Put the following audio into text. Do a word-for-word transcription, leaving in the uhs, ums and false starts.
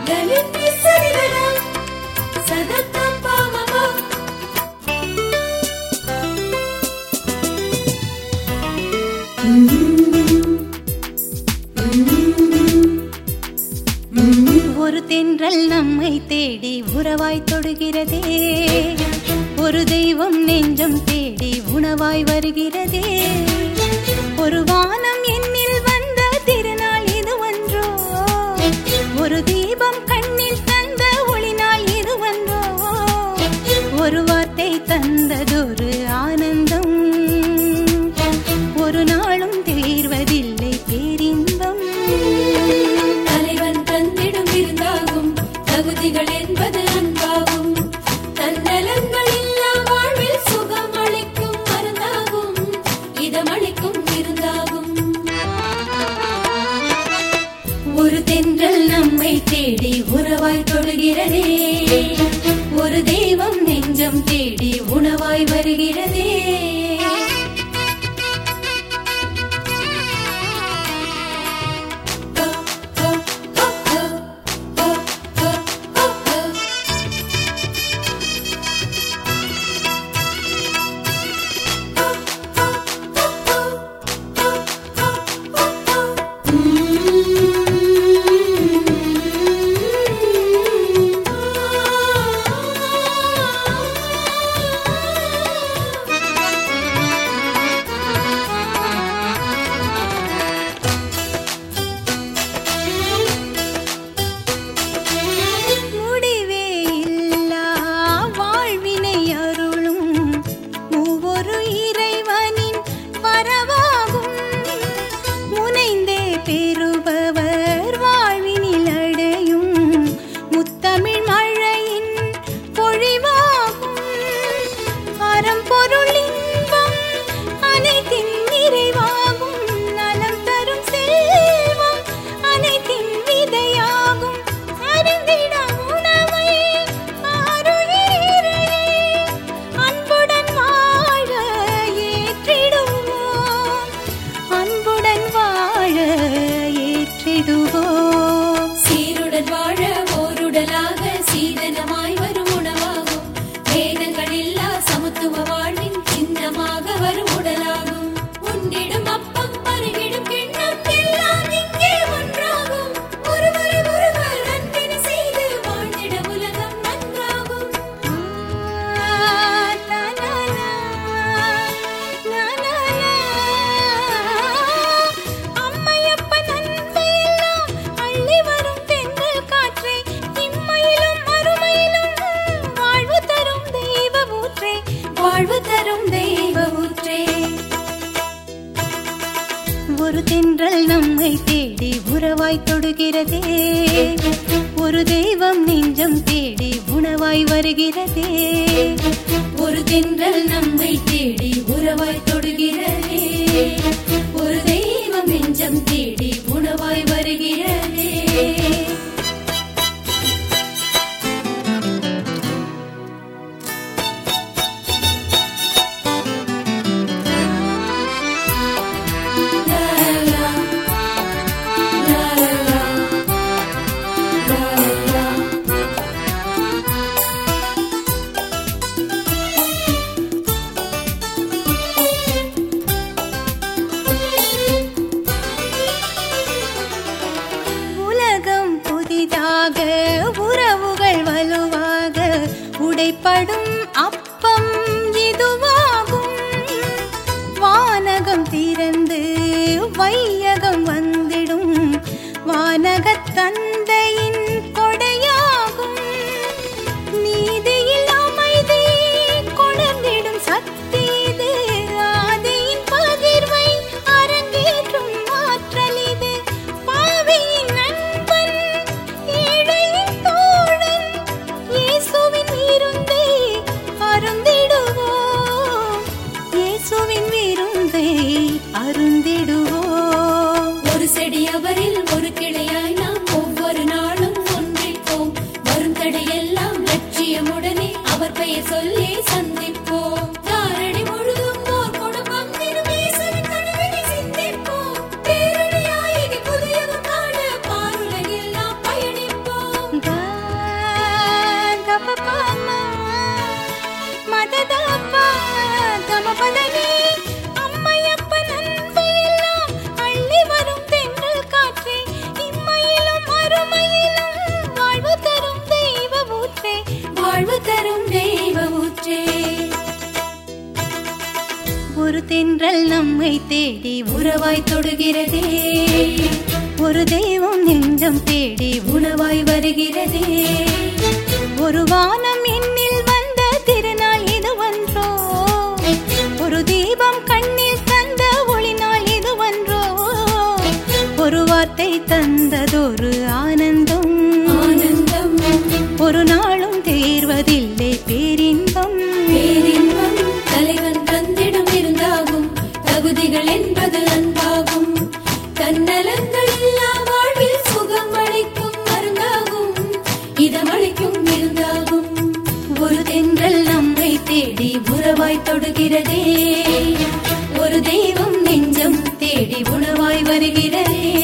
ஒரு தென்றல் நம்மை தேடி உறவாய் தொடுகிறதே, ஒரு தெய்வம் நெஞ்சம் தேடி உணவாய் வருகிறதே. ஒரு வானம் என்னில் வந்த திருநாள் இது ஒன்றோ, ஒரு தீபம் கண்ணில் தந்த ஒளிநாள் இது ஒன்றோ. ஒரு வார்த்தை தந்ததொரு ஆனந்தம், ஒரு நாளும் தீர்வதில்லை பேரின்பம். தலைவன் தந்திடும் விருந்தாகும், தகுதிகள் என்பது அன்பாகும். தன்னலங்கள் இல்லா வாழ்வில் சுகம் அளிக்கும் மருந்தாகும், இதமளிக்கும் விருந்தாகும். ஒரு தென்றல் நம்மை தேடி உறவாய் தொடுகிறதே, ஒரு தெய்வம் நெஞ்சம் தேடி உணவாய் வருகிறதே. சீருடன் வாழ ஓருடலாக சீதனமாய் வரும் உணவாகும். வேதங்கள் இல்லா சமத்துவ வாழ்வின் சின்னமாக வரும் உடலாகும். உன்னிடும் அப்பம் பருகிடும் கிண்ணம் எல்லாம் இங்கே ஒன்றாகும். ஒருவரை ஒருவர் அன்பினை செய்து வாழ்ந்திட உலகம் நன்றாகும். வாழ்வு தரும் தெய்வ ஊற்றே. ஒரு தென்றல் நம்மை தேடி உறவாய் தொடுகிறதே, ஒரு தெய்வம் நெஞ்சம் தேடி உணவாய் வருகிறதே. ஒரு தென்றல் நம்மை தேடி உறவாய் தொடுகிறதே, ஒரு தெய்வம் நெஞ்சம் தேடி உணவாய் வருகிறதே. உறவுகள் வலுவாக உடைப்படும் அப்பம் இதுவாகும். வானகம் திறந்து வையகம் வந்திடும் வானகத் தந்தையின் கொடையாகும். நீதியில் அமைதி கொணர்ந்திடும் சக்தி இது, ஆதியின் பகிர்வை அரங்கேற்றும் ஆற்றல் இது. பாவியின் நண்பன் ஏழையின் தோழன், இயேசுவின் விருந்தை அருந்திடுவோம், இயேசுவின் விருந்தை அருந்திடுவோம். ஒரு செடி அவரில் ஒரு கிளையாய் நாம் ஒவ்வொரு நாளும் ஒன்றிப்போம். வரும் தடையெல்லாம் லட்சியமுடனே அவர் பெயர் சொல்லி சந்திப்போம். தாரணி முழுதும் ஓர் குடும்பம் திருமேசவின் கனவினை சிந்திப்போம். பேரணியாய் புதியது காண பாருலகில் நாம் பயணிப்போம். வாழ்வு தரும் தெய்வ ஊற்றே. ஒரு தென்றல் நம்மை தேடி உறவாய் தொடுகிறதே, ஒரு தெய்வம் நெஞ்சம் தேடி உணவாய் வருகிறதே. ஒரு வானம் என்னில் வந்த திருநாள் இது ஒன்றோ, ஒரு தீபம் கண்ணில் தந்த ஒளிநாள் இது ஒன்றோ, ஒரு வார்த்தை தந்ததொரு ஆனந்தம் ஆனந்தம் ஒரு நாளும் தேர்வதில்லை பேரின்பம். பேரின்பம் தலைவன் தந்திடம் இருந்தாகும், தகுதிகள் என்பது அன்பாகும். தன்னலங்கள் இல்லா வாழ்வில் சுகம் அளிக்கும் மருந்தாகும், இதமளிக்கும் விருந்தாகும். ஒரு தென்றல் நம்மை தேடி உறவாய் தொடுகிறதே, ஒரு தெய்வம் நெஞ்சம் தேடி உணவாய் வருகிறதே.